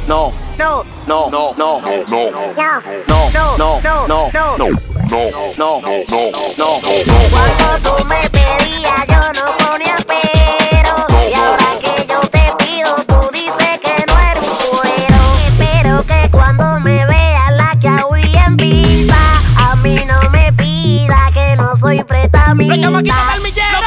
no, no, no, no, no, no, no, no, no, no, no. Cuando tú me pedías yo no ponía pero, y ahora que yo te pido tú dices que no eres un cuero. Espero que cuando me veas la que hoy en vida a mí no me pida que no soy pretamita. ¡La chamaquita del millero!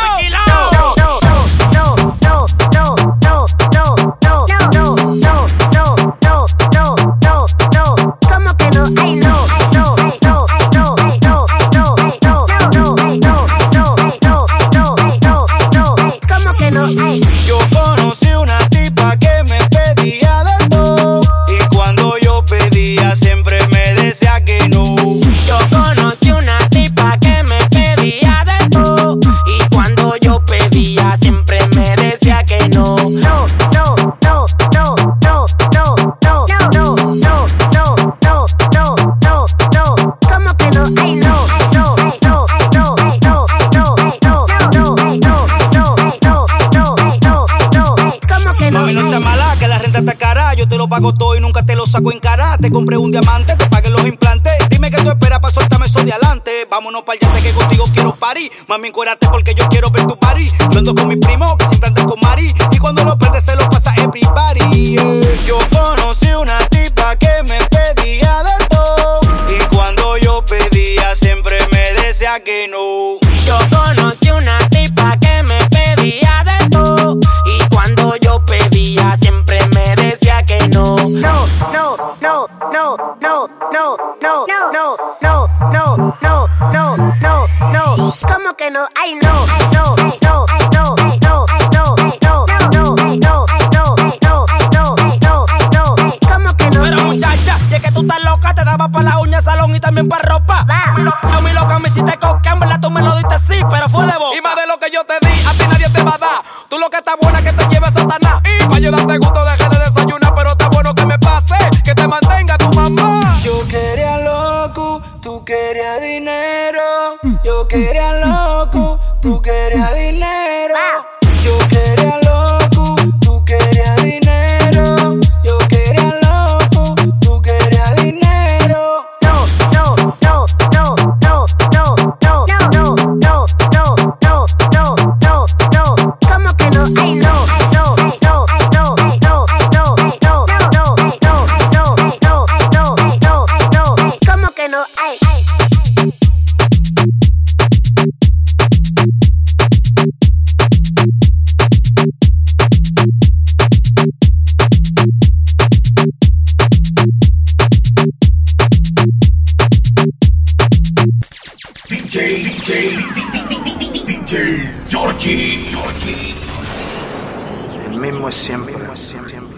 Yo conocí una tipa que me pedía de todo, y cuando yo pedía siempre me decía que no. Yo conocí una tipa que me pedía de todo, y cuando yo pedía siempre me decía que no. ¿Cómo que no? Ay, no. Mami, no seas mala, que la renta está cara. Yo te lo pago todo y nunca te lo saco en cara. Te compré un diamante, te pagué los implantes. Dime que tú esperas para soltarme eso de adelante. Vámonos pa'l yate que contigo quiero parir. Mami, encuérate porque yo quiero ver tu party. Yo ando con mi primo que siempre anda con Mari, y cuando lo prendes se lo pasa everybody. Yo conocí una tipa que me pedía de todo, y cuando yo pedía siempre me decía que no. Yo conocí una tipa que me pedía de todo, y cuando yo pedía siempre me decía que no. ¿Cómo que no? Ay, no. ¿Cómo que no? Pero muchacha, y es que tú estás loca, te daba pa' la uña, salón y también pa' ropa. A mí loca me hiciste coca, en verdad tú me lo diste sí, pero fue de boca. Y más de lo que yo te di, a ti nadie te va a dar. Tú lo que estás buena que te lleve Satanás. Y pa' yo darte gusto dejé de desayunar, pero está bueno que me pase, que te mantenga tu mamá. Yo quería loco, tú querías dinero. Yo quería loco, tú querías dinero. Yo quería loco, tú querías dinero. Yo quería loco, tú querías dinero. ¿Cómo que no? Ay, no. ¿Cómo que no? Ay. DJ Georgie. El mismo es siempre.